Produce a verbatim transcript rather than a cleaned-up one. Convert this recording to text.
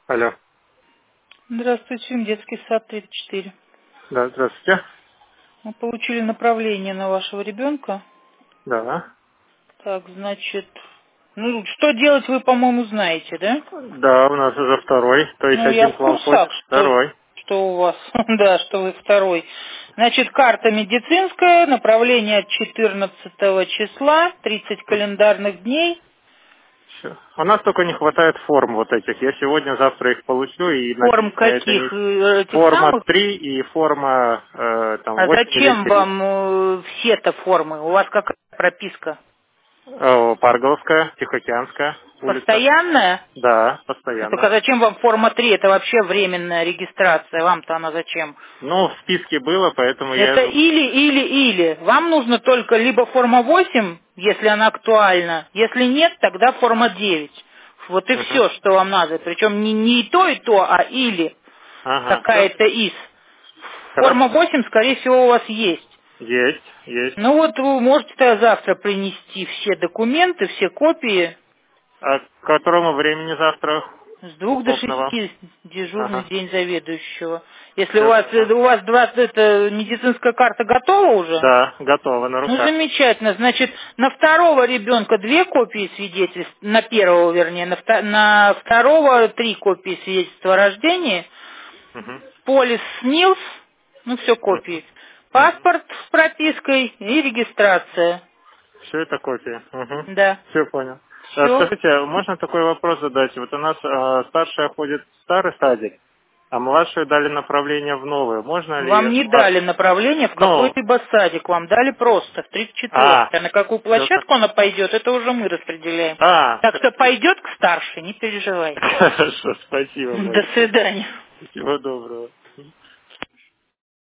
Алло. Здравствуйте, детский сад тридцать четыре. Да, здравствуйте. Мы получили направление на вашего ребенка. Да. Так, значит, ну, что делать вы, по-моему, знаете, да? Да, у нас уже второй, то есть Ну, я один в к вам ходит, курсах, что, второй. что у вас, да, что вы второй. Значит, карта медицинская, направление от четырнадцатого числа, тридцать календарных дней. Всё. У нас только не хватает форм вот этих. Я сегодня, завтра их получу, и Форм надеюсь на этой каких неделе. э, этих Форма самых? три и форма э, там А восемь или зачем девять. вам э, все-то формы? У вас какая прописка? Э, Парголовская, Тихоокеанская улица. Постоянная? Да, Так а постоянно. зачем вам форма три? Это вообще временная регистрация. Вам-то она зачем? Ну, в списке было, поэтому я... Это или, или, или. Вам нужно только либо форма восемь, если она актуальна. Если нет, тогда форма девять. Вот и Мгм. все, что вам надо. Причем не, не и то, и то, а или. Ага, все. Какая-то из. Форма Хорошо. восемь, скорее всего, у вас есть. Есть, есть. Ну вот вы можете тогда завтра принести все документы, все копии. А к которому времени завтра С двух до удобно вам? шести дежурный Ага. день заведующего. Если у Все вас э, понял. у вас двадцать эта медицинская карта готова уже? Да, готово на Ну руках. замечательно. Значит, на второго ребенка две копии свидетельств, на первого, вернее, на, вто- на второго три копии свидетельства о рождении, Угу. полис СНИЛС, ну все копии, Угу. паспорт с пропиской и регистрация. Все это копии. Угу. Да. Все понял. А, Все. Скажите, а можно такой вопрос задать? Вот у нас а, старшая ходит в старый садик, а младшую дали направление в новую. Можно ли... Вам не млад- дали направление в Ну, какой-либо садик, вам дали просто в тридцать четвёртый. а, А на какую все. площадку она пойдет, это уже мы распределяем. А, Так что хорошо. пойдет к старшей, не переживайте. Хорошо, спасибо До большое. свидания. Всего доброго.